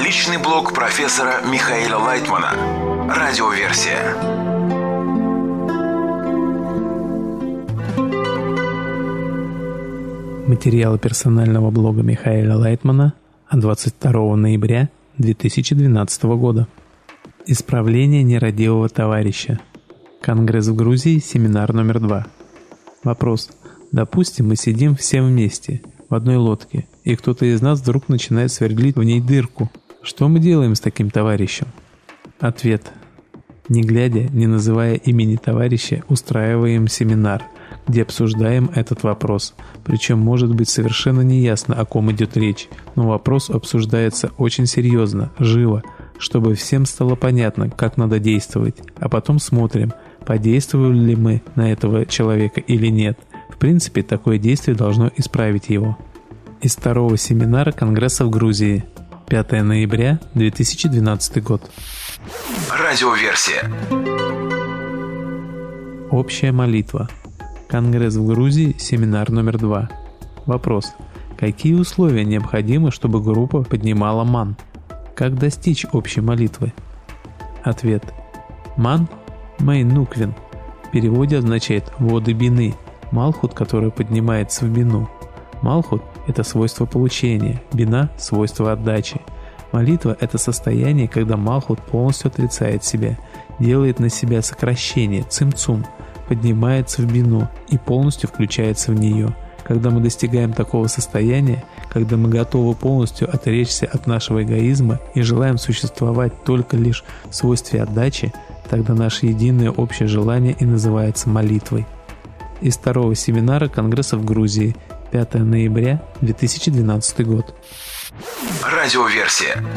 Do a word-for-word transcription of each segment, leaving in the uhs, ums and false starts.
Личный блог профессора Михаила Лайтмана. Радиоверсия. Материалы персонального блога Михаила Лайтмана от двадцать второго ноября две тысячи двенадцатого года. Исправление нерадивого товарища. Конгресс в Грузии, семинар номер два. Вопрос. Допустим, мы сидим все вместе, в одной лодке, и кто-то из нас вдруг начинает сверлить в ней дырку. Что мы делаем с таким товарищем? Ответ. Не глядя, не называя имени товарища, устраиваем семинар, где обсуждаем этот вопрос. Причем может быть совершенно неясно, о ком идет речь, но вопрос обсуждается очень серьезно, живо, чтобы всем стало понятно, как надо действовать, а потом смотрим, подействовали ли мы на этого человека или нет. В принципе, такое действие должно исправить его. Из второго семинара Конгресса в Грузии. пятого ноября две тысячи двенадцатый год. Радиоверсия. Общая молитва. Конгресс в Грузии, семинар номер два. Вопрос. Какие условия необходимы, чтобы группа поднимала ман? Как достичь общей молитвы? Ответ. Ман – мейнуквин. В переводе означает «воды бины», малхут, который поднимается в бину. Малхут – это свойство получения, бина – свойство отдачи. Молитва – это состояние, когда малхут полностью отрицает себя, делает на себя сокращение, цимцум, поднимается в бину и полностью включается в нее. Когда мы достигаем такого состояния, когда мы готовы полностью отречься от нашего эгоизма и желаем существовать только лишь в свойстве отдачи, тогда наше единое общее желание и называется молитвой. Из второго семинара Конгресса в Грузии, пятого ноября две тысячи двенадцатый год. Радиоверсия.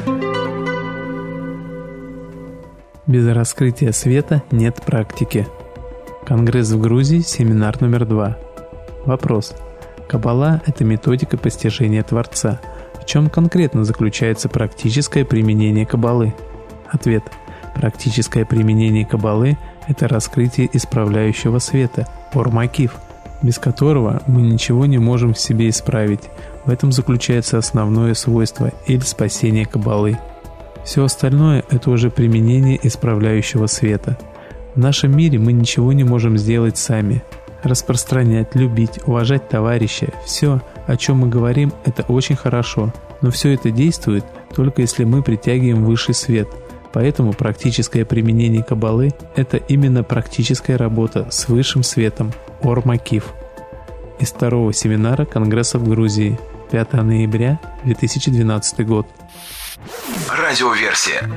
Без раскрытия света нет практики. Конгресс в Грузии, семинар номер два. Вопрос. Каббала – это методика постижения Творца. В чем конкретно заключается практическое применение Каббалы? Ответ. Практическое применение Каббалы – это раскрытие исправляющего света, ор-макив, без которого мы ничего не можем в себе исправить. В этом заключается основное свойство или спасение Каббалы. Все остальное – это уже применение исправляющего света. В нашем мире мы ничего не можем сделать сами. Распространять, любить, уважать товарища – все, о чем мы говорим, это очень хорошо, но все это действует только если мы притягиваем высший свет. Поэтому практическое применение Каббалы – это именно практическая работа с высшим светом, ор-макив. Из второго семинара Конгресса в Грузии, пятого ноября две тысячи двенадцатый год. Радиоверсия.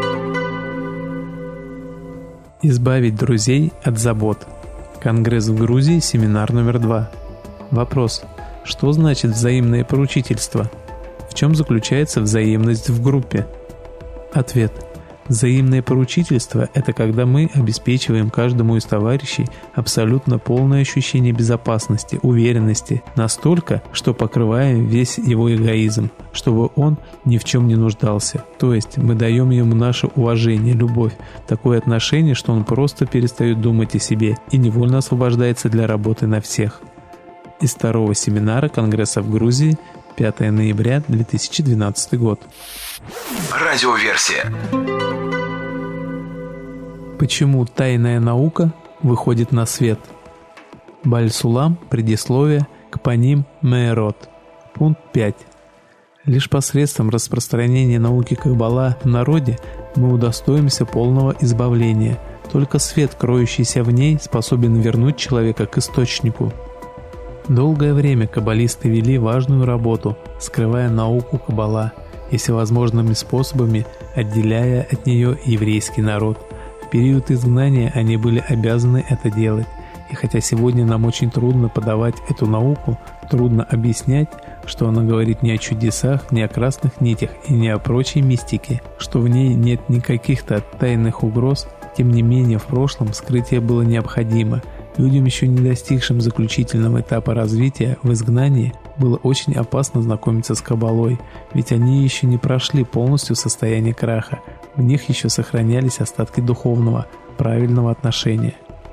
Избавить друзей от забот. Конгресс в Грузии, семинар номер два. Вопрос. Что значит взаимное поручительство? В чем заключается взаимность в группе? Ответ. Взаимное поручительство – это когда мы обеспечиваем каждому из товарищей абсолютно полное ощущение безопасности, уверенности, настолько, что покрываем весь его эгоизм, чтобы он ни в чем не нуждался. То есть мы даем ему наше уважение, любовь, такое отношение, что он просто перестает думать о себе и невольно освобождается для работы на всех. Из второго семинара Конгресса в Грузии, пятого ноября две тысячи двенадцатый год. Радиоверсия. Почему тайная наука выходит на свет? Баль-Сулам, предисловие к Паним Меэрот. Пункт пять. Лишь посредством распространения науки Каббала в народе мы удостоимся полного избавления. Только свет, кроющийся в ней, способен вернуть человека к источнику. Долгое время каббалисты вели важную работу, скрывая науку Каббала и всевозможными способами отделяя от нее еврейский народ. В период изгнания они были обязаны это делать, и хотя сегодня нам очень трудно подавать эту науку, трудно объяснять, что она говорит не о чудесах, не о красных нитях и не о прочей мистике, что в ней нет никаких-то тайных угроз, тем не менее в прошлом скрытие было необходимо. Людям, еще не достигшим заключительного этапа развития в изгнании, было очень опасно знакомиться с Каббалой, ведь они еще не прошли полностью состояние краха, в них еще сохранялись остатки духовного, правильного отношения.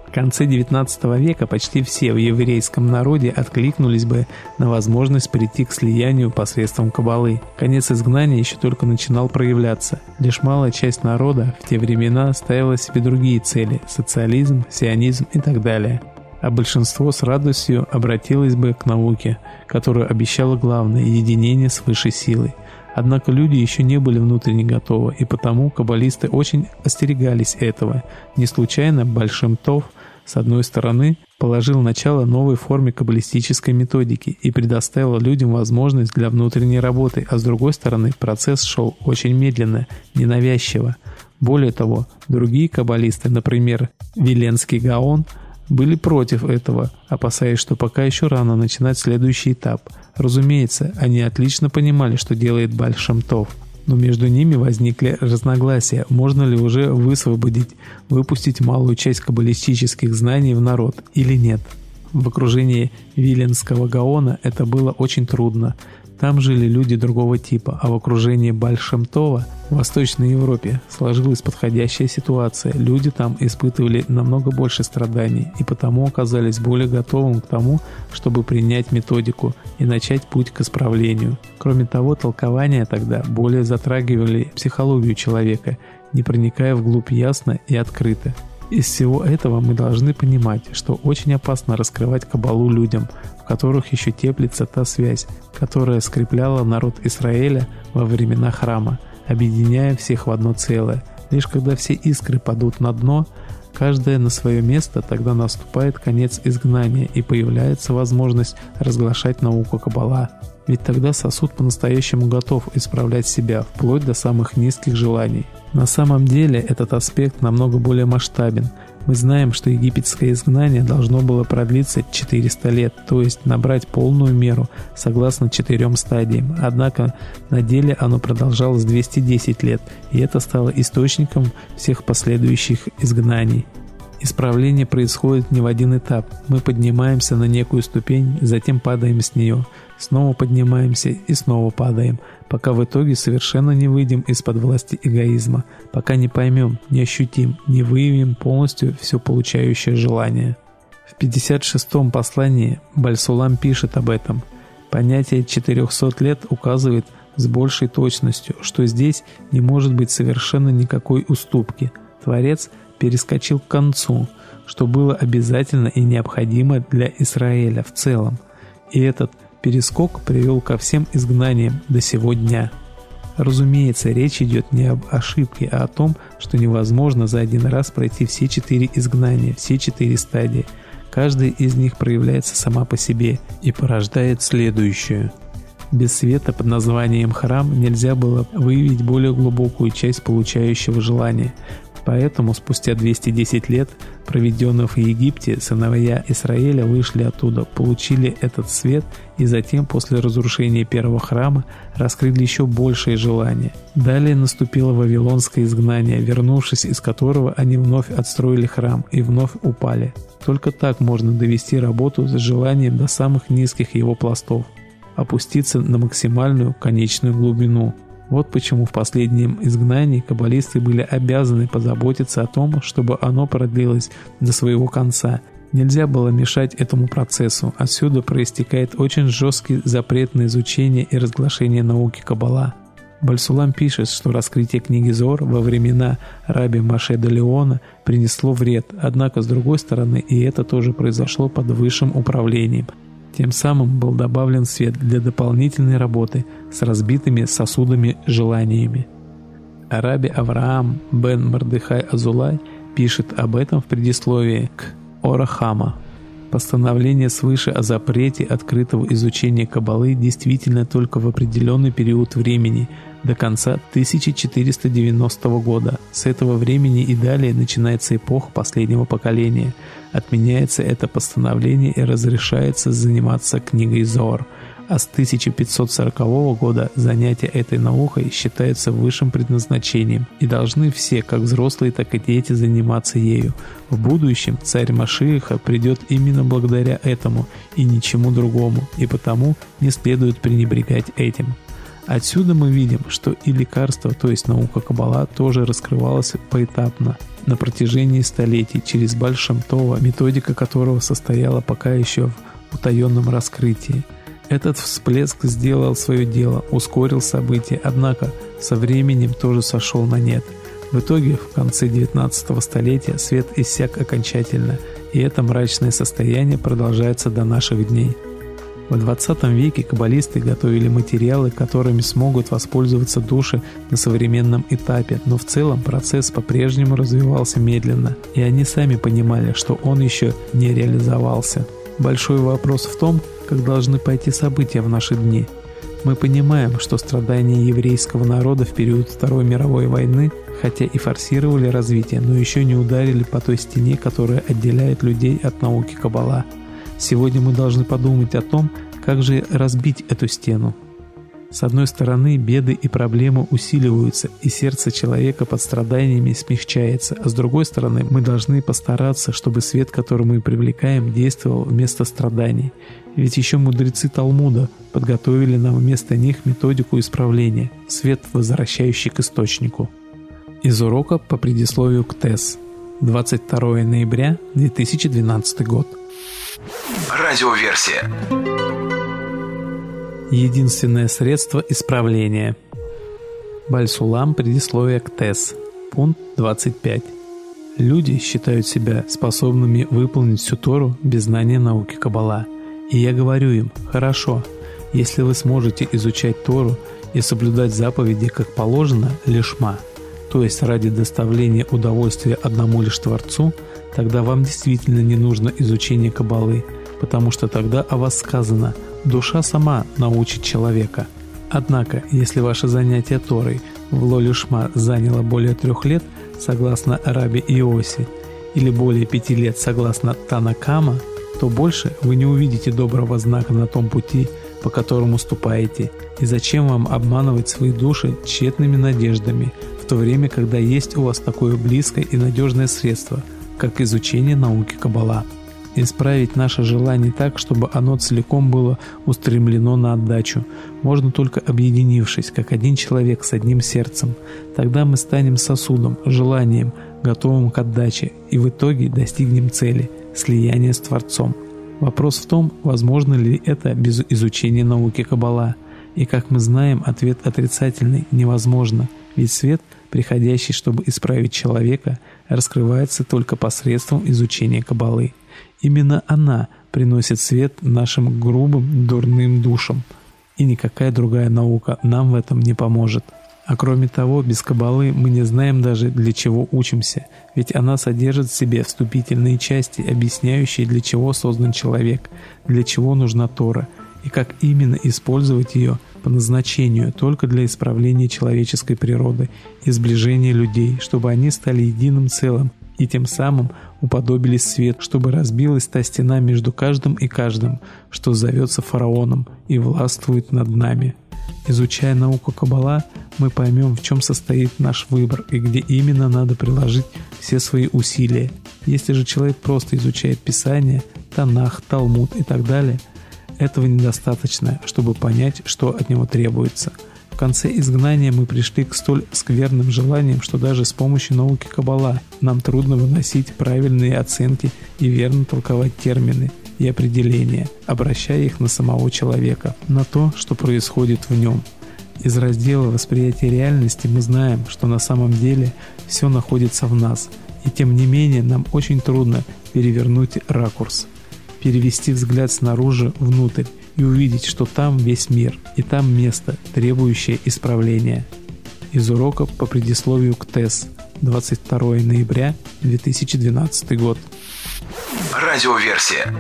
В конце девятнадцатого века почти все в еврейском народе откликнулись бы на возможность прийти к слиянию посредством каббалы. Конец изгнания еще только начинал проявляться. Лишь малая часть народа в те времена ставила себе другие цели – социализм, сионизм и так далее. А большинство с радостью обратилось бы к науке, которая обещала главное – единение с высшей силой. Однако люди еще не были внутренне готовы, и потому каббалисты очень остерегались этого. Не случайно Большим Тов, с одной стороны, положил начало новой форме каббалистической методики и предоставил людям возможность для внутренней работы, а с другой стороны, процесс шел очень медленно, ненавязчиво. Более того, другие каббалисты, например, Виленский Гаон, были против этого, опасаясь, что пока еще рано начинать следующий этап. Разумеется, они отлично понимали, что делает Баль Шем Тов, но между ними возникли разногласия, можно ли уже высвободить, выпустить малую часть каббалистических знаний в народ или нет. В окружении Виленского Гаона это было очень трудно. Там жили люди другого типа, а в окружении Баль Шем Това в Восточной Европе сложилась подходящая ситуация. Люди там испытывали намного больше страданий и потому оказались более готовым к тому, чтобы принять методику и начать путь к исправлению. Кроме того, толкования тогда более затрагивали психологию человека, не проникая вглубь ясно и открыто. Из всего этого мы должны понимать, что очень опасно раскрывать каббалу людям, в которых еще теплится та связь, которая скрепляла народ Израиля во времена храма, объединяя всех в одно целое. Лишь когда все искры падут на дно, каждое на свое место, тогда наступает конец изгнания и появляется возможность разглашать науку каббала. Ведь тогда сосуд по-настоящему готов исправлять себя, вплоть до самых низких желаний. На самом деле этот аспект намного более масштабен. Мы знаем, что египетское изгнание должно было продлиться четыреста лет, то есть набрать полную меру, согласно четырем стадиям. Однако на деле оно продолжалось двести десять лет, и это стало источником всех последующих изгнаний. Исправление происходит не в один этап. Мы поднимаемся на некую ступень, затем падаем с нее, снова поднимаемся и снова падаем, пока в итоге совершенно не выйдем из-под власти эгоизма, пока не поймем, не ощутим, не выявим полностью все получающее желание. В пятьдесят шестом послании Баль Сулам пишет об этом. Понятие четырехсот лет указывает с большей точностью, что здесь не может быть совершенно никакой уступки. Творец перескочил к концу, что было обязательно и необходимо для Израиля в целом. И этот перескок привел ко всем изгнаниям до сего дня. Разумеется, речь идет не об ошибке, а о том, что невозможно за один раз пройти все четыре изгнания, все четыре стадии. Каждая из них проявляется сама по себе и порождает следующую. Без света под названием храм нельзя было выявить более глубокую часть получающего желания. Поэтому спустя двести десять лет, проведенных в Египте, сыновья Израиля вышли оттуда, получили этот свет и затем, после разрушения первого храма, раскрыли еще большее желание. Далее наступило вавилонское изгнание, вернувшись из которого они вновь отстроили храм и вновь упали. Только так можно довести работу с желанием до самых низких его пластов, опуститься на максимальную конечную глубину. Вот почему в последнем изгнании каббалисты были обязаны позаботиться о том, чтобы оно продлилось до своего конца. Нельзя было мешать этому процессу. Отсюда проистекает очень жесткий запрет на изучение и разглашение науки каббала. Баль Сулам пишет, что раскрытие книги Зоар во времена раби Моше де Леона принесло вред, однако с другой стороны и это тоже произошло под высшим управлением. Тем самым был добавлен свет для дополнительной работы с разбитыми сосудами желаниями. Раби Авраам бен Мордехай Азулай пишет об этом в предисловии к Ор ха-Хама. Постановление свыше о запрете открытого изучения каббалы действительно только в определенный период времени, до конца тысяча четыреста девяностого года. С этого времени и далее начинается эпоха последнего поколения. Отменяется это постановление и разрешается заниматься книгой Зоар. А с тысяча пятьсот сорокового года занятия этой наукой считаются высшим предназначением, и должны все, как взрослые, так и дети, заниматься ею. В будущем царь Машиаха придет именно благодаря этому и ничему другому, и потому не следует пренебрегать этим. Отсюда мы видим, что и лекарство, то есть наука каббала, тоже раскрывалось поэтапно. на протяжении столетий через Баль Шем Това, методика которого состояла пока еще в утаенном раскрытии. Этот всплеск сделал свое дело, ускорил события, однако со временем тоже сошел на нет. В итоге, в конце девятнадцатого столетия свет иссяк окончательно, и это мрачное состояние продолжается до наших дней. В двадцатом веке каббалисты готовили материалы, которыми смогут воспользоваться души на современном этапе, но в целом процесс по-прежнему развивался медленно, и они сами понимали, что он еще не реализовался. Большой вопрос в том, как должны пойти события в наши дни. Мы понимаем, что страдания еврейского народа в период Второй мировой войны, хотя и форсировали развитие, но еще не ударили по той стене, которая отделяет людей от науки Каббала. Сегодня мы должны подумать о том, как же разбить эту стену. С одной стороны, беды и проблемы усиливаются, и сердце человека под страданиями смягчается, а с другой стороны, мы должны постараться, чтобы свет, который мы привлекаем, действовал вместо страданий. Ведь еще мудрецы Талмуда подготовили нам вместо них методику исправления, свет, возвращающий к источнику. Из урока по предисловию к ТЭС. двадцать второе ноября две тысячи двенадцатый год. Радиоверсия. Единственное средство исправления. Баль-Сулам. Предисловие к ТЭС. Пункт двадцать пять. Люди считают себя способными выполнить всю Тору без знания науки Каббала. И я говорю им: хорошо, если вы сможете изучать Тору и соблюдать заповеди как положено, лишма, то есть ради доставления удовольствия одному лишь Творцу, тогда вам действительно не нужно изучение Каббалы, потому что тогда о вас сказано: душа сама научит человека. Однако, если ваше занятие Торой в ло-лишма заняло более трех лет, согласно Раби Иоси, или более пяти лет, согласно Тана Кама, то больше вы не увидите доброго знака на том пути, по которому ступаете, и зачем вам обманывать свои души тщетными надеждами, в то время, когда есть у вас такое близкое и надежное средство, как изучение науки Каббала. Исправить наше желание так, чтобы оно целиком было устремлено на отдачу, можно только объединившись, как один человек с одним сердцем. Тогда мы станем сосудом, желанием, готовым к отдаче, и в итоге достигнем цели – слияния с Творцом. Вопрос в том, возможно ли это без изучения науки Каббала. И как мы знаем, ответ отрицательный – невозможно, ведь свет, приходящий, чтобы исправить человека, раскрывается только посредством изучения Каббалы. Именно она приносит свет нашим грубым, дурным душам, и никакая другая наука нам в этом не поможет. А кроме того, без Каббалы мы не знаем даже, для чего учимся, ведь она содержит в себе вступительные части, объясняющие, для чего создан человек, для чего нужна Тора, и как именно использовать ее по назначению только для исправления человеческой природы и сближения людей, чтобы они стали единым целым, и тем самым уподобились свет, чтобы разбилась та стена между каждым и каждым, что зовется фараоном и властвует над нами. Изучая науку Каббала, мы поймем, в чем состоит наш выбор и где именно надо приложить все свои усилия. Если же человек просто изучает Писание, Танах, Талмуд и так далее, этого недостаточно, чтобы понять, что от него требуется. В конце изгнания мы пришли к столь скверным желаниям, что даже с помощью науки Каббала нам трудно выносить правильные оценки и верно толковать термины и определения, обращая их на самого человека, на то, что происходит в нем. Из раздела восприятия реальности мы знаем, что на самом деле все находится в нас, и тем не менее нам очень трудно перевернуть ракурс, перевести взгляд снаружи внутрь и увидеть, что там весь мир, и там место, требующее исправления. Из урока по предисловию к ТЭС. двадцать второе ноября две тысячи двенадцатый год. Радиоверсия.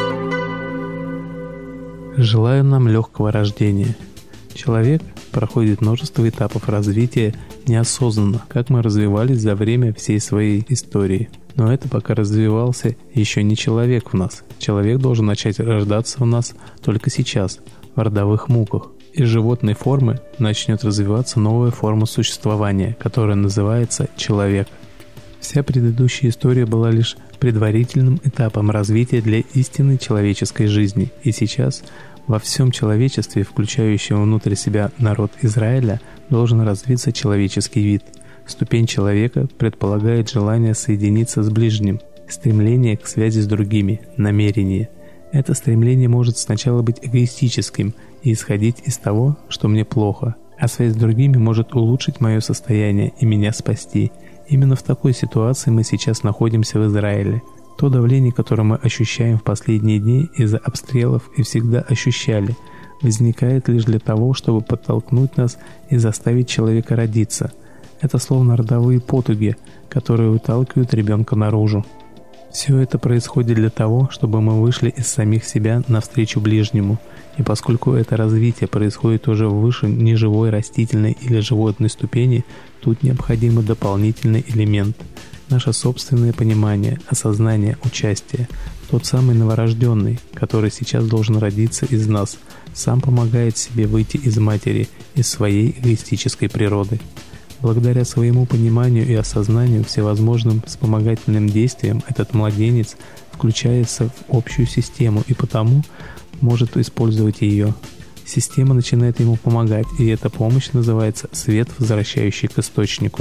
Желаю нам легкого рождения. Человек проходит множество этапов развития неосознанно, как мы развивались за время всей своей истории. Но это пока развивался еще не человек в нас. Человек должен начать рождаться в нас только сейчас, в родовых муках. Из животной формы начнет развиваться новая форма существования, которая называется человек. Вся предыдущая история была лишь предварительным этапом развития для истинной человеческой жизни. И сейчас во всем человечестве, включающем внутрь себя народ Израиля, должен развиться человеческий вид. Ступень человека предполагает желание соединиться с ближним, стремление к связи с другими, намерение. Это стремление может сначала быть эгоистическим и исходить из того, что мне плохо, а связь с другими может улучшить мое состояние и меня спасти. Именно в такой ситуации мы сейчас находимся в Израиле. То давление, которое мы ощущаем в последние дни из-за обстрелов и всегда ощущали, возникает лишь для того, чтобы подтолкнуть нас и заставить человека родиться. Это словно родовые потуги, которые выталкивают ребенка наружу. Все это происходит для того, чтобы мы вышли из самих себя навстречу ближнему, и поскольку это развитие происходит уже выше неживой растительной или животной ступени, тут необходим дополнительный элемент – наше собственное понимание, осознание, участие. Тот самый новорожденный, который сейчас должен родиться из нас, сам помогает себе выйти из матери, из своей эгоистической природы. Благодаря своему пониманию и осознанию всевозможным вспомогательным действиям этот младенец включается в общую систему и потому может использовать ее. Система начинает ему помогать, и эта помощь называется «свет, возвращающий к источнику».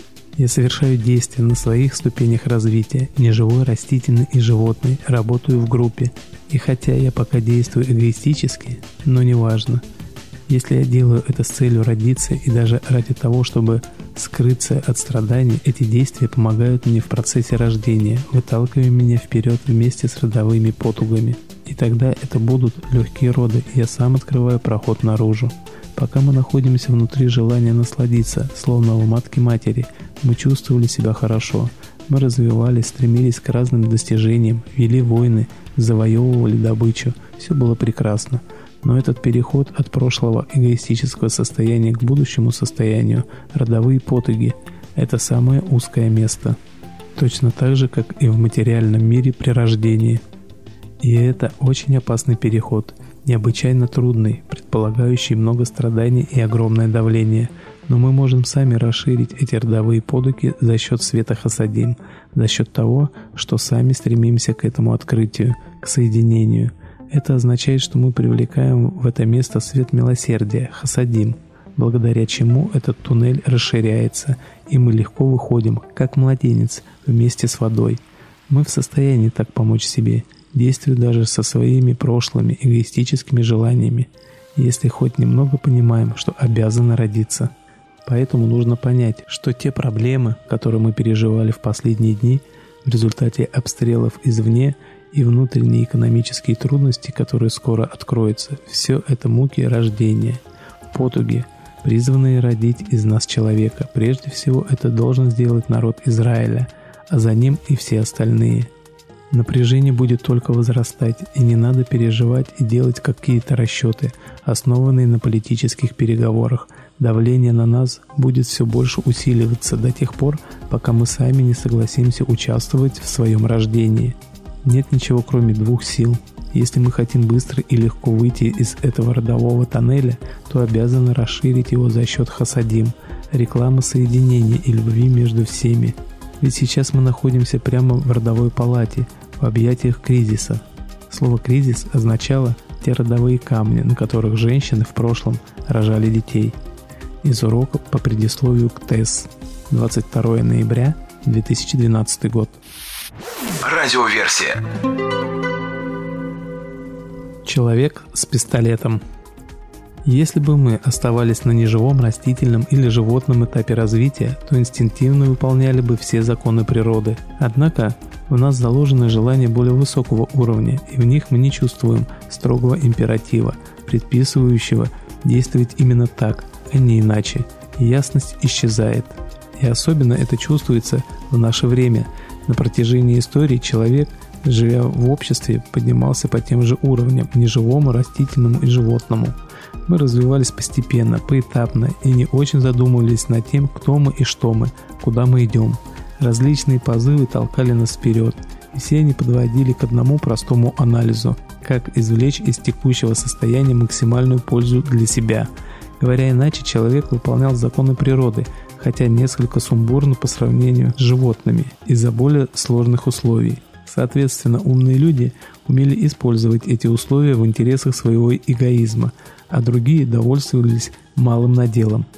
Я совершаю действия на своих ступенях развития, неживой, растительный и животный, работаю в группе, и хотя я пока действую эгоистически, но неважно. Если я делаю это с целью родиться и даже ради того, чтобы скрыться от страданий, эти действия помогают мне в процессе рождения, выталкивая меня вперед вместе с родовыми потугами. И тогда это будут легкие роды, и я сам открываю проход наружу. Пока мы находимся внутри желания насладиться, словно в матке матери, мы чувствовали себя хорошо. Мы развивались, стремились к разным достижениям, вели войны, завоевывали добычу. Все было прекрасно. Но этот переход от прошлого эгоистического состояния к будущему состоянию, родовые потуги – это самое узкое место. Точно так же, как и в материальном мире при рождении. И это очень опасный переход, необычайно трудный, предполагающий много страданий и огромное давление. Но мы можем сами расширить эти родовые потуги за счет света Хасадим, за счет того, что сами стремимся к этому открытию, к соединению. Это означает, что мы привлекаем в это место свет милосердия, Хасадим, благодаря чему этот туннель расширяется, и мы легко выходим, как младенец, вместе с водой. Мы в состоянии так помочь себе, действуя даже со своими прошлыми эгоистическими желаниями, если хоть немного понимаем, что обязаны родиться. Поэтому нужно понять, что те проблемы, которые мы переживали в последние дни, в результате обстрелов извне, и внутренние экономические трудности, которые скоро откроются, все это муки рождения, потуги, призванные родить из нас человека. Прежде всего, это должен сделать народ Израиля, а за ним и все остальные. Напряжение будет только возрастать, и не надо переживать и делать какие-то расчеты, основанные на политических переговорах. Давление на нас будет все больше усиливаться до тех пор, пока мы сами не согласимся участвовать в своем рождении. Нет ничего, кроме двух сил. Если мы хотим быстро и легко выйти из этого родового тоннеля, то обязаны расширить его за счет Хасадим, рекламы соединения и любви между всеми. Ведь сейчас мы находимся прямо в родовой палате, в объятиях кризиса. Слово «кризис» означало те родовые камни, на которых женщины в прошлом рожали детей. Из урока по предисловию к ТЭС. двадцать второе ноября две тысячи двенадцатый год. Радиоверсия. Человек с пистолетом. Если бы мы оставались на неживом, растительном или животном этапе развития, то инстинктивно выполняли бы все законы природы. Однако в нас заложено желание более высокого уровня, и в них мы не чувствуем строгого императива, предписывающего действовать именно так, а не иначе, и ясность исчезает. И особенно это чувствуется в наше время. На протяжении истории человек, живя в обществе, поднимался по тем же уровням – неживому, растительному и животному. Мы развивались постепенно, поэтапно и не очень задумывались над тем, кто мы и что мы, куда мы идем. Различные позывы толкали нас вперед, и все они подводили к одному простому анализу – как извлечь из текущего состояния максимальную пользу для себя. Говоря иначе, человек выполнял законы природы, хотя несколько сумбурно по сравнению с животными из-за более сложных условий. Соответственно, умные люди умели использовать эти условия в интересах своего эгоизма, а другие довольствовались малым наделом.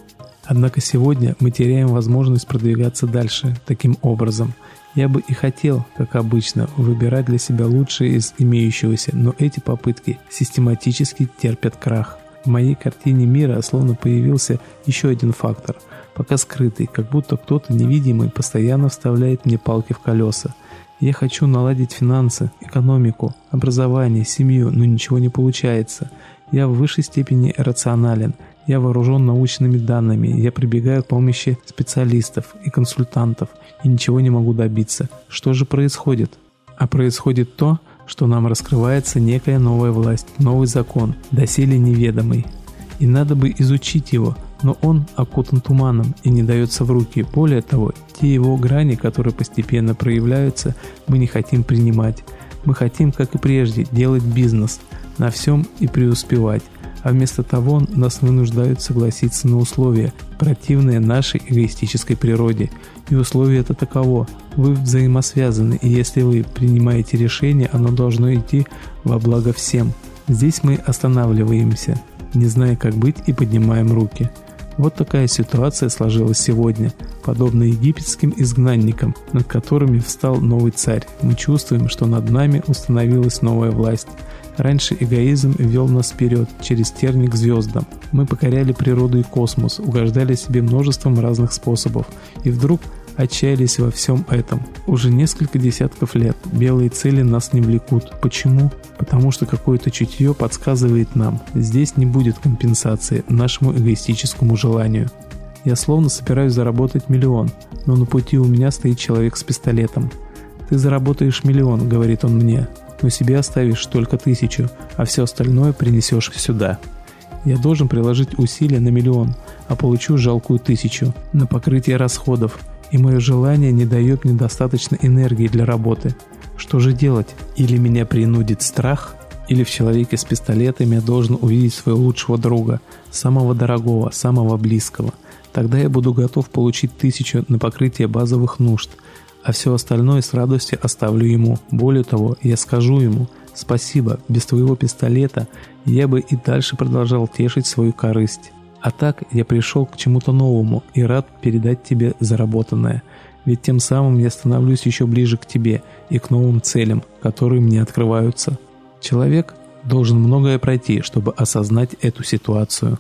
Однако сегодня мы теряем возможность продвигаться дальше таким образом. Я бы и хотел, как обычно, выбирать для себя лучшее из имеющегося, но эти попытки систематически терпят крах. В моей картине мира словно появился еще один фактор, пока скрытый, как будто кто-то невидимый постоянно вставляет мне палки в колеса. Я хочу наладить финансы, экономику, образование, семью, но ничего не получается. Я в высшей степени рационален, я вооружен научными данными, я прибегаю к помощи специалистов и консультантов и ничего не могу добиться. Что же происходит? А происходит то, что нам раскрывается некая новая власть, новый закон, доселе неведомый. И надо бы изучить его, но он окутан туманом и не дается в руки. Более того, те его грани, которые постепенно проявляются, мы не хотим принимать. Мы хотим, как и прежде, делать бизнес, на всем и преуспевать. А вместо того нас вынуждают согласиться на условия, противные нашей эгоистической природе. И условие это таково: вы взаимосвязаны, и если вы принимаете решение, оно должно идти во благо всем. Здесь мы останавливаемся, не зная, как быть, и поднимаем руки. Вот такая ситуация сложилась сегодня, подобно египетским изгнанникам, над которыми встал новый царь. Мы чувствуем, что над нами установилась новая власть. Раньше эгоизм вел нас вперед, через терник к звездам. Мы покоряли природу и космос, угождали себе множеством разных способов. И вдруг отчаялись во всем этом. Уже несколько десятков лет белые цели нас не влекут. Почему? Потому что какое-то чутье подсказывает нам, здесь не будет компенсации нашему эгоистическому желанию. Я словно собираюсь заработать миллион, но на пути у меня стоит человек с пистолетом. «Ты заработаешь миллион», — говорит он мне, «но себе оставишь только тысячу, а все остальное принесешь сюда». Я должен приложить усилия на миллион, а получу жалкую тысячу на покрытие расходов, и мое желание не дает мне достаточно энергии для работы. Что же делать? Или меня принудит страх, или в человеке с пистолетом я должен увидеть своего лучшего друга, самого дорогого, самого близкого. Тогда я буду готов получить тысячу на покрытие базовых нужд, а все остальное с радостью оставлю ему. Более того, я скажу ему: «Спасибо, без твоего пистолета я бы и дальше продолжал тешить свою корысть. А так я пришел к чему-то новому и рад передать тебе заработанное. Ведь тем самым я становлюсь еще ближе к тебе и к новым целям, которые мне открываются». Человек должен многое пройти, чтобы осознать эту ситуацию.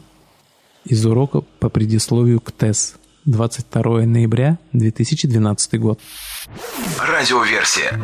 Из урока по предисловию к ТЭС. двадцать второе ноября две тысячи двенадцатый год. Радиоверсия.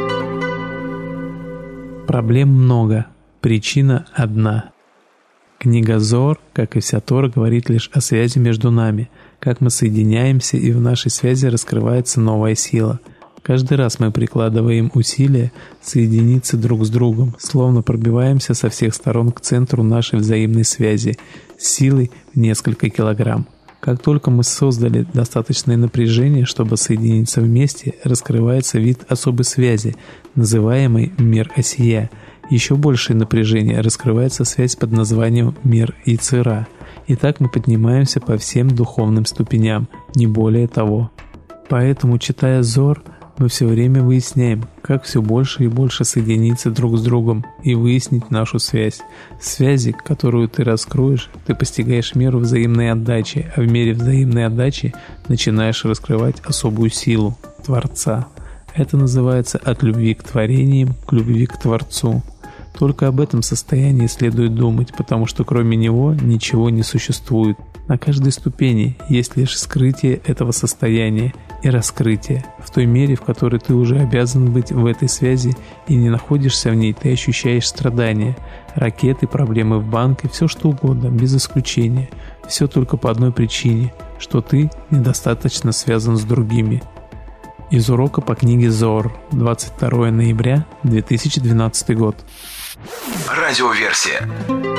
Проблем много. Причина одна. Книга Зоар, как и вся Тора, говорит лишь о связи между нами, как мы соединяемся, и в нашей связи раскрывается новая сила. Каждый раз мы прикладываем усилия соединиться друг с другом, словно пробиваемся со всех сторон к центру нашей взаимной связи с силой в несколько килограмм. Как только мы создали достаточное напряжение, чтобы соединиться вместе, раскрывается вид особой связи, называемый мир Осия. Еще большее напряжение, раскрывается связь под названием мир Ицера. И так мы поднимаемся по всем духовным ступеням, не более того. Поэтому, читая Зоар, мы все время выясняем, как все больше и больше соединиться друг с другом и выяснить нашу связь. В связи, которую ты раскроешь, ты постигаешь меру взаимной отдачи, а в мере взаимной отдачи начинаешь раскрывать особую силу Творца. Это называется от любви к творениям к любви к Творцу. Только об этом состоянии следует думать, потому что кроме него ничего не существует. На каждой ступени есть лишь скрытие этого состояния и раскрытие. В той мере, в которой ты уже обязан быть в этой связи и не находишься в ней, ты ощущаешь страдания, ракеты, проблемы в банке, все что угодно, без исключения. Все только по одной причине, что ты недостаточно связан с другими. Из урока по книге Зоар, двадцать второе ноября две тысячи двенадцатый год. Радиоверсия.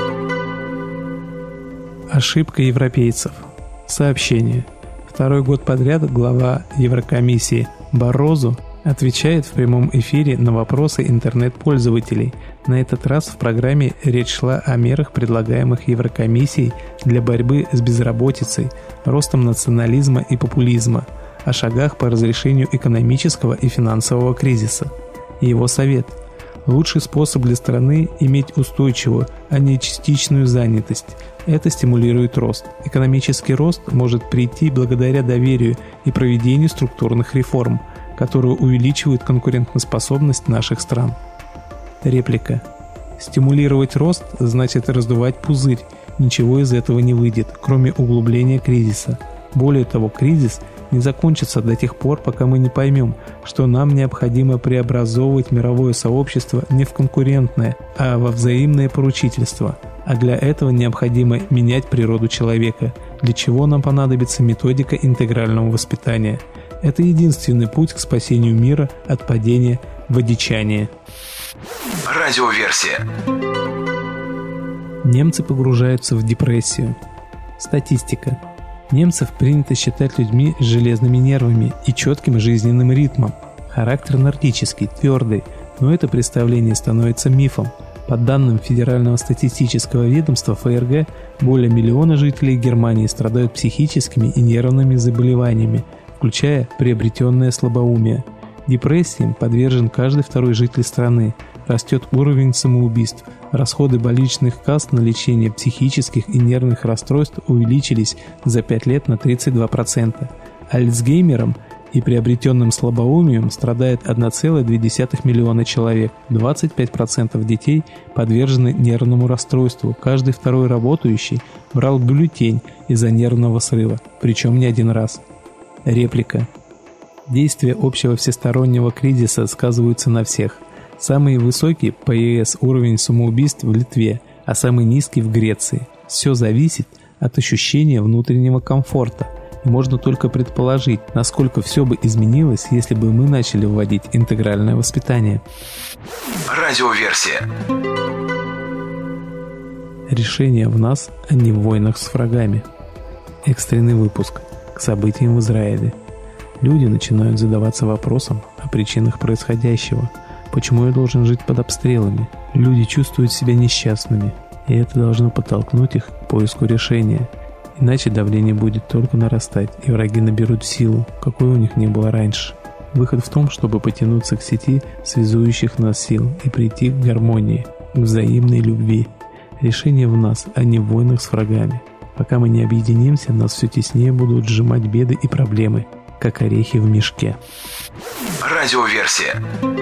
Ошибка европейцев. Сообщение. Второй год подряд глава Еврокомиссии Баррозу отвечает в прямом эфире на вопросы интернет-пользователей. На этот раз в программе речь шла о мерах, предлагаемых Еврокомиссией для борьбы с безработицей, ростом национализма и популизма, о шагах по разрешению экономического и финансового кризиса. И его совет. Лучший способ для страны – иметь устойчивую, а не частичную занятость. Это стимулирует рост. Экономический рост может прийти благодаря доверию и проведению структурных реформ, которые увеличивают конкурентоспособность наших стран. Реплика. Стимулировать рост значит раздувать пузырь. Ничего из этого не выйдет, кроме углубления кризиса. Более того, кризис не закончится до тех пор, пока мы не поймем, что нам необходимо преобразовывать мировое сообщество не в конкурентное, а во взаимное поручительство. А для этого необходимо менять природу человека, для чего нам понадобится методика интегрального воспитания. Это единственный путь к спасению мира от падения в одичание. Радиоверсия. Немцы погружаются в депрессию. Статистика. Немцев принято считать людьми с железными нервами и четким жизненным ритмом. Характер нордический, твердый, но это представление становится мифом. По данным Федерального статистического ведомства ФРГ, более миллиона жителей Германии страдают психическими и нервными заболеваниями, включая приобретенное слабоумие. Депрессиям подвержен каждый второй житель страны. Растет уровень самоубийств. Расходы больничных касс на лечение психических и нервных расстройств увеличились за пять лет на тридцать два процента. Альцгеймером и приобретенным слабоумием страдает одна целая две десятых миллиона человек. двадцать пять процентов детей подвержены нервному расстройству. Каждый второй работающий брал бюллетень из-за нервного срыва, причем не один раз. Реплика. Действия общего всестороннего кризиса сказываются на всех. Самый высокий по ЕС уровень самоубийств в Литве, а самый низкий в Греции. Все зависит от ощущения внутреннего комфорта. И можно только предположить, насколько все бы изменилось, если бы мы начали вводить интегральное воспитание. Радиоверсия. Решение в нас, а не в войнах с врагами. Экстренный выпуск к событиям в Израиле. Люди начинают задаваться вопросом о причинах происходящего. Почему я должен жить под обстрелами? Люди чувствуют себя несчастными, и это должно подтолкнуть их к поиску решения. Иначе давление будет только нарастать, и враги наберут силу, какой у них не было раньше. Выход в том, чтобы потянуться к сети связующих нас сил и прийти к гармонии, к взаимной любви. Решение в нас, а не в войнах с врагами. Пока мы не объединимся, нас все теснее будут сжимать беды и проблемы, как орехи в мешке. Радиоверсия.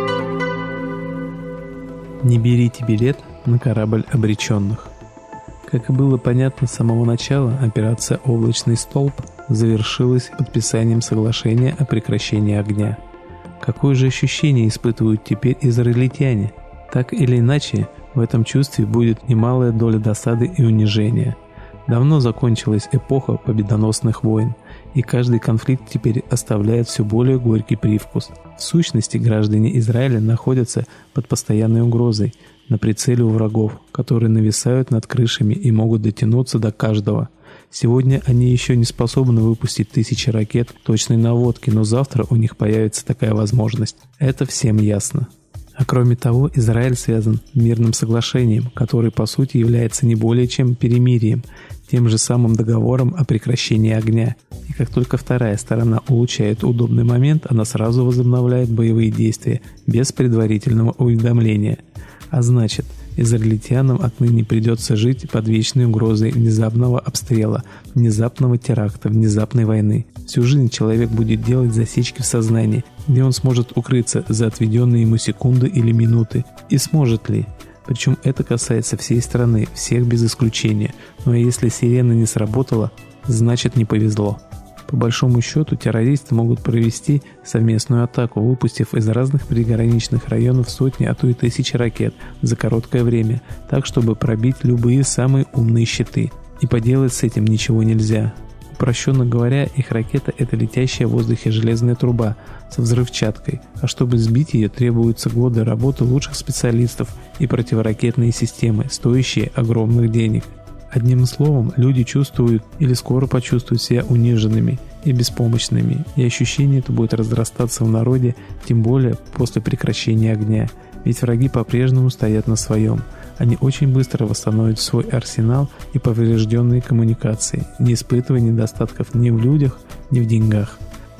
Не берите билет на корабль обреченных. Как и было понятно с самого начала, операция «Облачный столб» завершилась подписанием соглашения о прекращении огня. Какое же ощущение испытывают теперь израильтяне? Так или иначе, в этом чувстве будет немалая доля досады и унижения. Давно закончилась эпоха победоносных войн, и каждый конфликт теперь оставляет все более горький привкус. В сущности, граждане Израиля находятся под постоянной угрозой, на прицеле у врагов, которые нависают над крышами и могут дотянуться до каждого. Сегодня они еще не способны выпустить тысячи ракет точной наводки, но завтра у них появится такая возможность. Это всем ясно. А кроме того, Израиль связан мирным соглашением, которое по сути является не более чем перемирием, тем же самым договором о прекращении огня. И как только вторая сторона улучшает удобный момент, она сразу возобновляет боевые действия без предварительного уведомления. А значит, израильтянам отныне придется жить под вечной угрозой внезапного обстрела, внезапного теракта, внезапной войны. Всю жизнь человек будет делать засечки в сознании, где он сможет укрыться за отведенные ему секунды или минуты. И сможет ли? Причем это касается всей страны, всех без исключения. Ну а если сирена не сработала, значит не повезло. По большому счету, террористы могут провести совместную атаку, выпустив из разных приграничных районов сотни, а то и тысячи ракет за короткое время, так чтобы пробить любые самые умные щиты. И поделать с этим ничего нельзя. Упрощенно говоря, их ракета – это летящая в воздухе железная труба со взрывчаткой, а чтобы сбить ее, требуются годы работы лучших специалистов и противоракетные системы, стоящие огромных денег. Одним словом, люди чувствуют или скоро почувствуют себя униженными и беспомощными, и ощущение это будет разрастаться в народе, тем более после прекращения огня, ведь враги по-прежнему стоят на своем. Они очень быстро восстановят свой арсенал и поврежденные коммуникации, не испытывая недостатков ни в людях, ни в деньгах.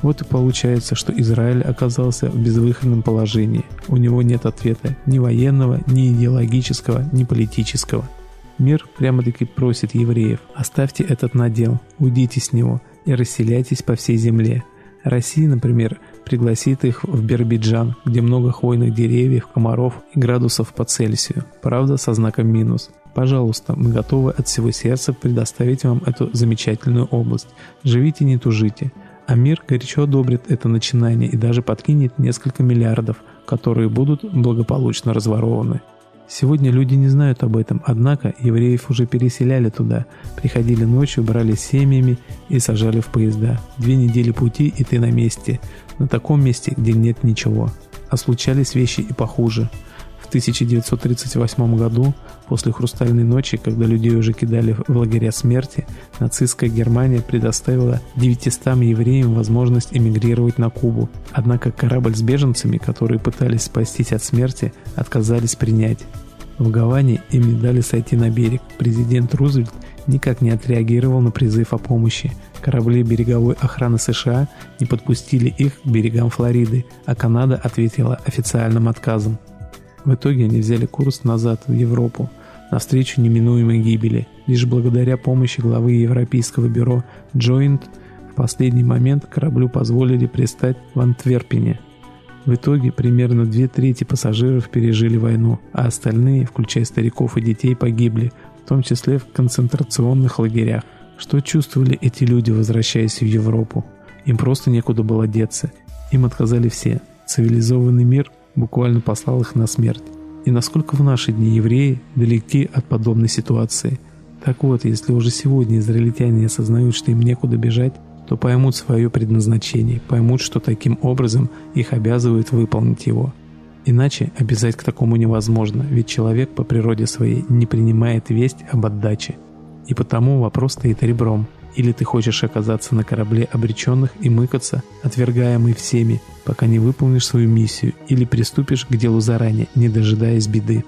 Вот и получается, что Израиль оказался в безвыходном положении. У него нет ответа ни военного, ни идеологического, ни политического. Мир прямо-таки просит евреев: оставьте этот надел, уйдите с него и расселяйтесь по всей земле. Россия, например, пригласит их в Биробиджан, где много хвойных деревьев, комаров и градусов по Цельсию, правда со знаком минус. Пожалуйста, мы готовы от всего сердца предоставить вам эту замечательную область. Живите, не тужите. А мир горячо одобрит это начинание и даже подкинет несколько миллиардов, которые будут благополучно разворованы. Сегодня люди не знают об этом, однако евреев уже переселяли туда, приходили ночью, брали семьями и сажали в поезда. Две недели пути, и ты на месте, на таком месте, где нет ничего. А случались вещи и похуже. В тысяча девятьсот тридцать восьмом году, после «Хрустальной ночи», когда людей уже кидали в лагеря смерти, нацистская Германия предоставила девятистам евреям возможность эмигрировать на Кубу. Однако корабль с беженцами, которые пытались спастись от смерти, отказались принять. В Гаване им не дали сойти на берег. Президент Рузвельт никак не отреагировал на призыв о помощи. Корабли береговой охраны США не подпустили их к берегам Флориды, а Канада ответила официальным отказом. В итоге они взяли курс назад в Европу, навстречу неминуемой гибели. Лишь благодаря помощи главы Европейского бюро Joint в последний момент кораблю позволили пристать в Антверпене. В итоге примерно две трети пассажиров пережили войну, а остальные, включая стариков и детей, погибли, в том числе в концентрационных лагерях. Что чувствовали эти люди, возвращаясь в Европу? Им просто некуда было деться. Им отказали все. Цивилизованный мир буквально послал их на смерть. И насколько в наши дни евреи далеки от подобной ситуации. Так вот, если уже сегодня израильтяне осознают, что им некуда бежать, то поймут свое предназначение, поймут, что таким образом их обязывают выполнить его. Иначе обязать к такому невозможно, ведь человек по природе своей не принимает весть об отдаче. И потому вопрос стоит ребром. Или ты хочешь оказаться на корабле обреченных и мыкаться, отвергаемый всеми, пока не выполнишь свою миссию, или приступишь к делу заранее, не дожидаясь беды.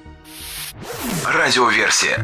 Радиоверсия.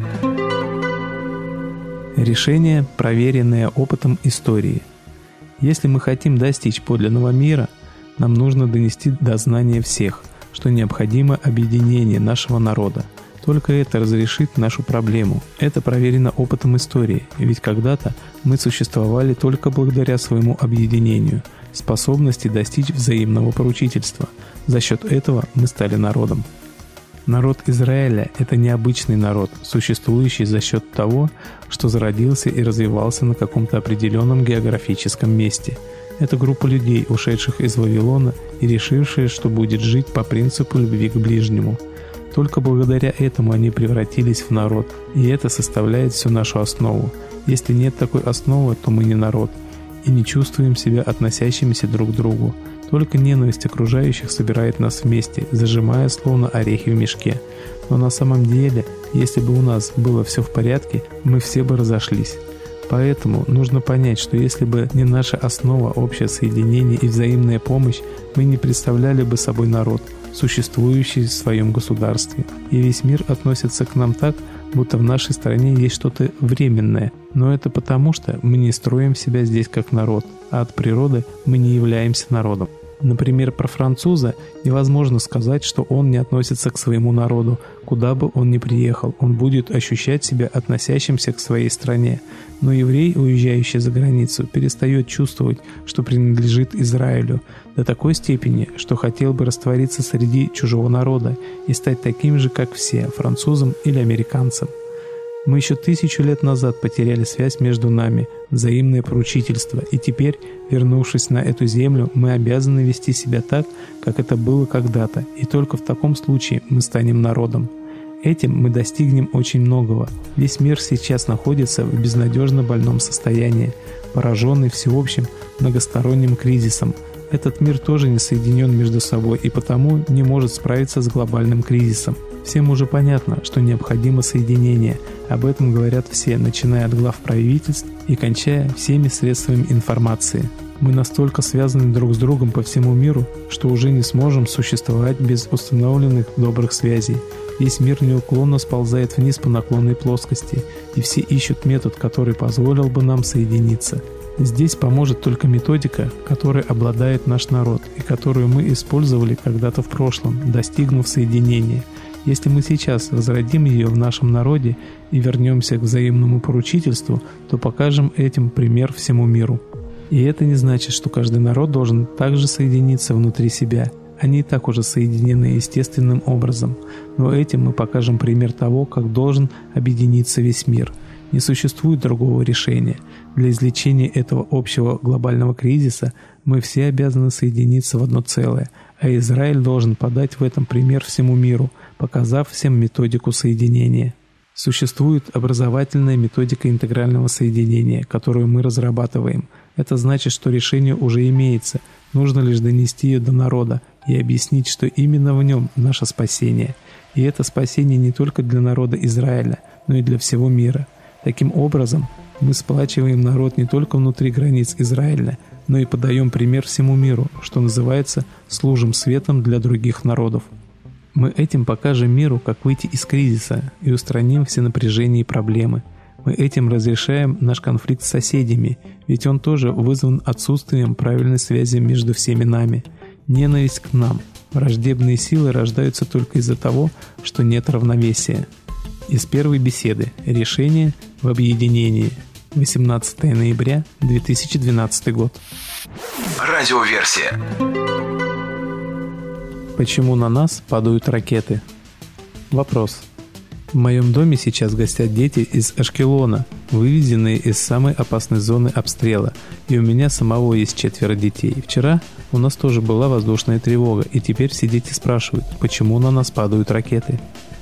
Решение, проверенное опытом истории. Если мы хотим достичь подлинного мира, нам нужно донести до знания всех, что необходимо объединение нашего народа. Только это разрешит нашу проблему. Это проверено опытом истории, ведь когда-то мы существовали только благодаря своему объединению, способности достичь взаимного поручительства. За счет этого мы стали народом. Народ Израиля – это необычный народ, существующий за счет того, что зародился и развивался на каком-то определенном географическом месте. Это группа людей, ушедших из Вавилона и решившие, что будет жить по принципу любви к ближнему. Только благодаря этому они превратились в народ, и это составляет всю нашу основу. Если нет такой основы, то мы не народ, и не чувствуем себя относящимися друг к другу. Только ненависть окружающих собирает нас вместе, зажимая словно орехи в мешке. Но на самом деле, если бы у нас было все в порядке, мы все бы разошлись. Поэтому нужно понять, что если бы не наша основа, общее соединение и взаимная помощь, мы не представляли бы собой народ, существующий в своем государстве. И весь мир относится к нам так, будто в нашей стране есть что-то временное. Но это потому, что мы не строим себя здесь как народ, а от природы мы не являемся народом. Например, про француза невозможно сказать, что он не относится к своему народу. Куда бы он ни приехал, он будет ощущать себя относящимся к своей стране. Но еврей, уезжающий за границу, перестает чувствовать, что принадлежит Израилю до такой степени, что хотел бы раствориться среди чужого народа и стать таким же, как все, французом или американцем. Мы еще тысячу лет назад потеряли связь между нами, взаимное поручительство, и теперь, вернувшись на эту землю, мы обязаны вести себя так, как это было когда-то, и только в таком случае мы станем народом. Этим мы достигнем очень многого. Весь мир сейчас находится в безнадежно больном состоянии, пораженный всеобщим многосторонним кризисом. Этот мир тоже не соединен между собой и потому не может справиться с глобальным кризисом. Всем уже понятно, что необходимо соединение. Об этом говорят все, начиная от глав правительств и кончая всеми средствами информации. Мы настолько связаны друг с другом по всему миру, что уже не сможем существовать без установленных добрых связей. Весь мир неуклонно сползает вниз по наклонной плоскости, и все ищут метод, который позволил бы нам соединиться. Здесь поможет только методика, которой обладает наш народ и которую мы использовали когда-то в прошлом, достигнув соединения. Если мы сейчас возродим ее в нашем народе и вернемся к взаимному поручительству, то покажем этим пример всему миру. И это не значит, что каждый народ должен также соединиться внутри себя. Они и так уже соединены естественным образом. Но этим мы покажем пример того, как должен объединиться весь мир. Не существует другого решения. Для излечения этого общего глобального кризиса мы все обязаны соединиться в одно целое, а Израиль должен подать в этом пример всему миру, показав всем методику соединения. Существует образовательная методика интегрального соединения, которую мы разрабатываем. Это значит, что решение уже имеется, нужно лишь донести ее до народа и объяснить, что именно в нем наше спасение. И это спасение не только для народа Израиля, но и для всего мира. Таким образом, мы сплачиваем народ не только внутри границ Израиля, но и подаем пример всему миру, что называется, служим светом для других народов. Мы этим покажем миру, как выйти из кризиса и устраним все напряжения и проблемы. Мы этим разрешаем наш конфликт с соседями, ведь он тоже вызван отсутствием правильной связи между всеми нами. Ненависть к нам, враждебные силы рождаются только из-за того, что нет равновесия. Из первой беседы. Решение в объединении. восемнадцатое ноября две тысячи двенадцатый год. Радиоверсия. Почему на нас падают ракеты? Вопрос. В моем доме сейчас гостят дети из Ашкелона, вывезенные из самой опасной зоны обстрела, и у меня самого есть четверо детей. Вчера у нас тоже была воздушная тревога, и теперь все дети спрашивают, почему на нас падают ракеты.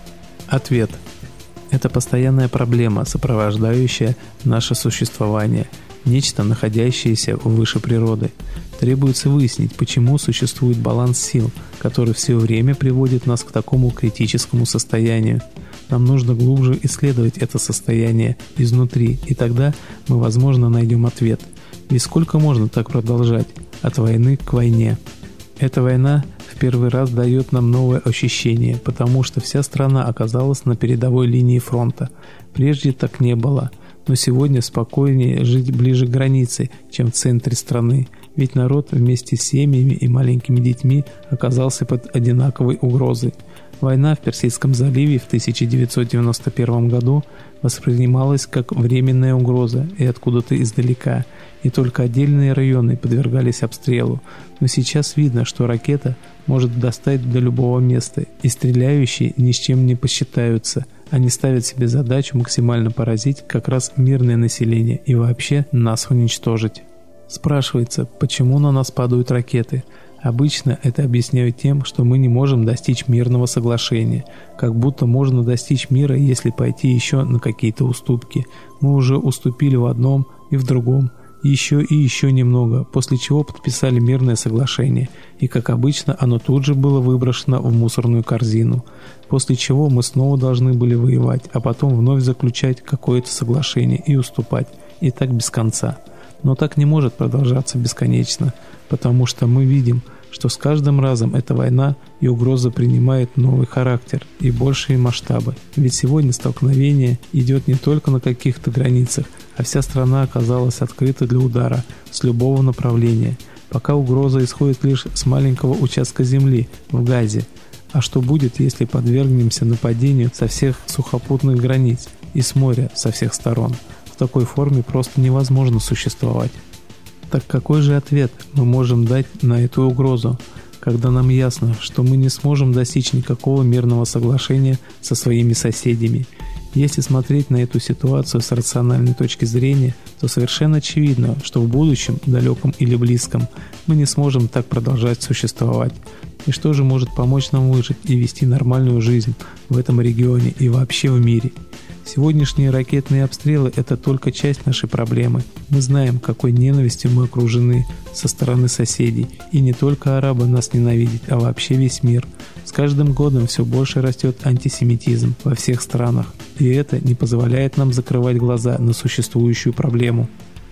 Ответ. Это постоянная проблема, сопровождающая наше существование, нечто, находящееся выше природы. Требуется выяснить, почему существует баланс сил, который все время приводит нас к такому критическому состоянию. Нам нужно глубже исследовать это состояние изнутри, и тогда мы, возможно, найдем ответ. Ведь сколько можно так продолжать? От войны к войне. Эта война в первый раз дает нам новое ощущение, потому что вся страна оказалась на передовой линии фронта. Прежде так не было. Но сегодня спокойнее жить ближе к границе, чем в центре страны. Ведь народ вместе с семьями и маленькими детьми оказался под одинаковой угрозой. Война в Персидском заливе в тысяча девятьсот девяносто первом году воспринималась как временная угроза и откуда-то издалека, и только отдельные районы подвергались обстрелу. Но сейчас видно, что ракета может достать до любого места, и стреляющие ни с чем не посчитаются. Они ставят себе задачу максимально поразить как раз мирное население и вообще нас уничтожить. Спрашивается, почему на нас падают ракеты? Обычно это объясняют тем, что мы не можем достичь мирного соглашения, как будто можно достичь мира, если пойти еще на какие-то уступки. Мы уже уступили в одном и в другом, еще и еще немного, после чего подписали мирное соглашение, и, как обычно, оно тут же было выброшено в мусорную корзину, после чего мы снова должны были воевать, а потом вновь заключать какое-то соглашение и уступать, и так без конца. Но так не может продолжаться бесконечно, потому что мы видим, что с каждым разом эта война и угроза принимает новый характер и большие масштабы. Ведь сегодня столкновение идет не только на каких-то границах, а вся страна оказалась открыта для удара с любого направления, пока угроза исходит лишь с маленького участка земли в Газе. А что будет, если подвергнемся нападению со всех сухопутных границ и с моря со всех сторон? В такой форме просто невозможно существовать. Так какой же ответ мы можем дать на эту угрозу, когда нам ясно, что мы не сможем достичь никакого мирного соглашения со своими соседями? Если смотреть на эту ситуацию с рациональной точки зрения, то совершенно очевидно, что в будущем, далеком или близком, мы не сможем так продолжать существовать. И что же может помочь нам выжить и вести нормальную жизнь в этом регионе и вообще в мире? Сегодняшние ракетные обстрелы – это только часть нашей проблемы. Мы знаем, какой ненавистью мы окружены со стороны соседей. И не только арабы нас ненавидят, а вообще весь мир. С каждым годом все больше растет антисемитизм во всех странах. И это не позволяет нам закрывать глаза на существующую проблему.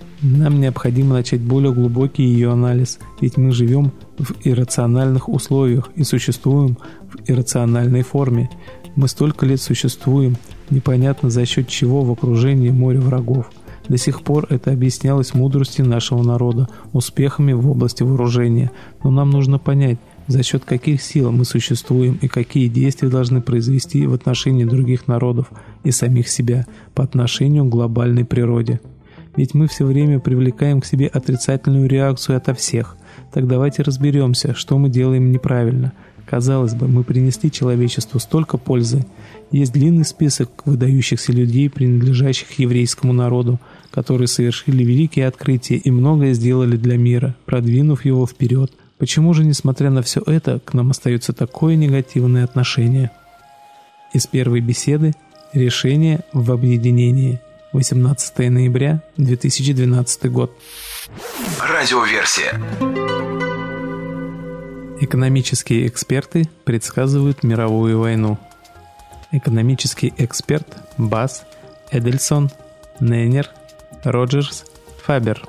Нам необходимо начать более глубокий ее анализ, ведь мы живем в иррациональных условиях и существуем в иррациональной форме. Мы столько лет существуем, непонятно за счет чего в окружении моря врагов. До сих пор это объяснялось мудростью нашего народа, успехами в области вооружения. Но нам нужно понять, за счет каких сил мы существуем и какие действия должны произвести в отношении других народов и самих себя по отношению к глобальной природе. Ведь мы все время привлекаем к себе отрицательную реакцию ото всех. Так давайте разберемся, что мы делаем неправильно. Казалось бы, мы принесли человечеству столько пользы. Есть длинный список выдающихся людей, принадлежащих еврейскому народу, которые совершили великие открытия и многое сделали для мира, продвинув его вперед. Почему же, несмотря на все это, к нам остается такое негативное отношение? Из первой беседы «Решение в объединении». восемнадцатое ноября две тысячи двенадцатый год. Радиоверсия. Экономические эксперты предсказывают мировую войну. Экономический эксперт Бас, Эдельсон, Нейнер, Роджерс, Фабер.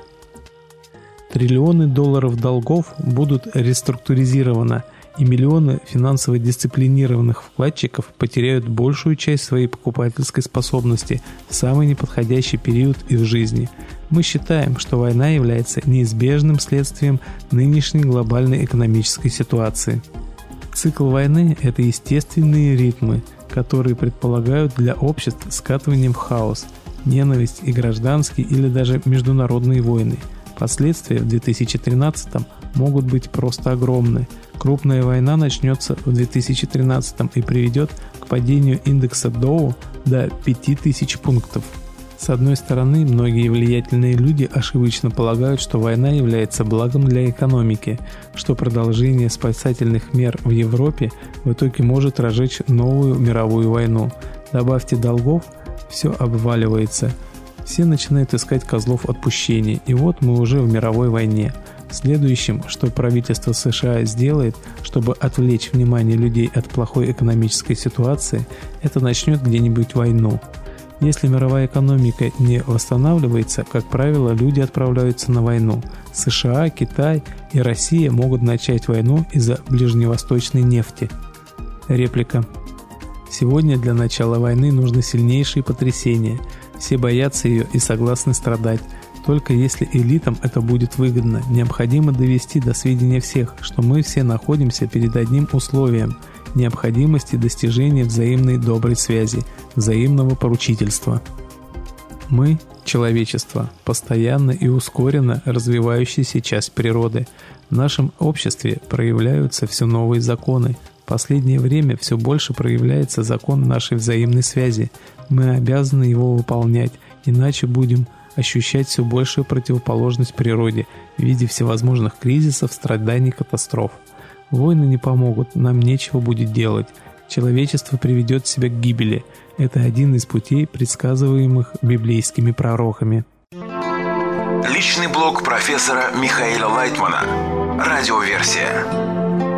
Триллионы долларов долгов будут реструктуризированы, и миллионы финансово дисциплинированных вкладчиков потеряют большую часть своей покупательской способности в самый неподходящий период их жизни. Мы считаем, что война является неизбежным следствием нынешней глобальной экономической ситуации. Цикл войны – это естественные ритмы, которые предполагают для обществ скатывание в хаос, ненависть и гражданские или даже международные войны. Последствия в две тысячи тринадцатом могут быть просто огромны. Крупная война начнется в две тысячи тринадцатом и приведет к падению индекса Доу до пяти тысяч пунктов. С одной стороны, многие влиятельные люди ошибочно полагают, что война является благом для экономики, что продолжение спасательных мер в Европе в итоге может разжечь новую мировую войну. Добавьте долгов, все обваливается. Все начинают искать козлов отпущения, и вот мы уже в мировой войне. Следующим, что правительство США сделает, чтобы отвлечь внимание людей от плохой экономической ситуации, это начнет где-нибудь войну. Если мировая экономика не восстанавливается, как правило, люди отправляются на войну. США, Китай и Россия могут начать войну из-за ближневосточной нефти. Реплика. Сегодня для начала войны нужны сильнейшие потрясения. Все боятся ее и согласны страдать. Только если элитам это будет выгодно, необходимо довести до сведения всех, что мы все находимся перед одним условием – необходимости достижения взаимной доброй связи, взаимного поручительства. Мы – человечество, постоянно и ускоренно развивающаяся часть природы. В нашем обществе проявляются все новые законы. В последнее время все больше проявляется закон нашей взаимной связи. Мы обязаны его выполнять, иначе будем ощущать все большую противоположность природе в виде всевозможных кризисов, страданий, катастроф. Войны не помогут, нам нечего будет делать. Человечество приведет себя к гибели. Это один из путей, предсказываемых библейскими пророками. Личный блог профессора Михаила Лайтмана. Радиоверсия.